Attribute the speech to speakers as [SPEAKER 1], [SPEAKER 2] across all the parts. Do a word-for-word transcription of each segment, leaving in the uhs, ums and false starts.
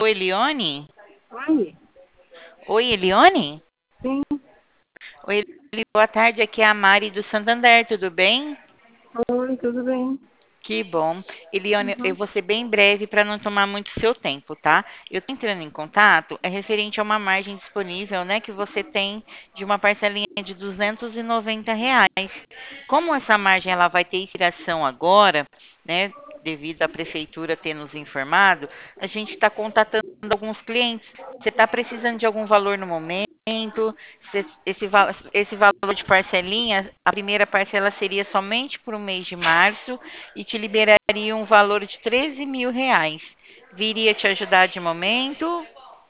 [SPEAKER 1] Elione?
[SPEAKER 2] Oi,
[SPEAKER 1] Oi, Elione?
[SPEAKER 2] sim,
[SPEAKER 1] Oi, Eli, boa tarde. Aqui é a Mari do Santander, tudo bem?
[SPEAKER 2] oi, tudo bem?
[SPEAKER 1] Que bom. Eliane, eu
[SPEAKER 2] Uhum.
[SPEAKER 1] vou ser bem breve para não tomar muito seu tempo, tá? Eu tô entrando em contato, é referente a uma margem disponível, né, que você tem de uma parcelinha de duzentos e noventa reais. Como essa margem ela vai ter expiração agora, né, devido à prefeitura ter nos informado, a gente está contatando alguns clientes. Você está precisando de algum valor no momento? Se- Esse, va- esse valor de parcelinha, a primeira parcela seria somente para o mês de março e te liberaria um valor de treze mil reais. Viria te ajudar de momento?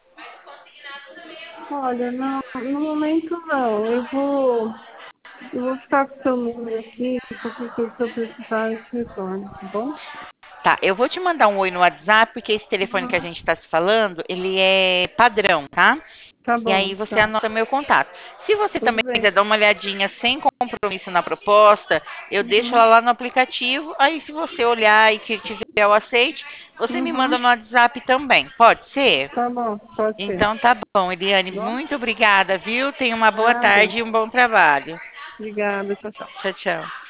[SPEAKER 2] Olha, não, no momento não. Eu vou, eu vou ficar com o seu número aqui, qualquer coisa que eu precisar, eu te retorno, tá bom?
[SPEAKER 1] Tá, eu vou te mandar um oi no WhatsApp, porque esse telefone que a
[SPEAKER 2] Uhum.
[SPEAKER 1] gente está se falando, ele é padrão, tá?
[SPEAKER 2] Tá
[SPEAKER 1] E
[SPEAKER 2] bom,
[SPEAKER 1] aí você
[SPEAKER 2] tá.
[SPEAKER 1] anota meu contato. Se você
[SPEAKER 2] Tudo
[SPEAKER 1] também
[SPEAKER 2] bem.
[SPEAKER 1] quiser dar uma olhadinha sem compromisso na proposta, eu deixo ela
[SPEAKER 2] Uhum.
[SPEAKER 1] lá no aplicativo. Aí se você olhar e que tiver o aceite, você me manda
[SPEAKER 2] Uhum.
[SPEAKER 1] no WhatsApp também. Pode ser?
[SPEAKER 2] Tá bom, pode ser.
[SPEAKER 1] Então tá bom, Eliane,
[SPEAKER 2] Tá bom?
[SPEAKER 1] muito obrigada, viu? Tenha uma boa
[SPEAKER 2] Nada.
[SPEAKER 1] tarde e um bom trabalho.
[SPEAKER 2] Obrigada, tchau, tchau.
[SPEAKER 1] Tchau, tchau.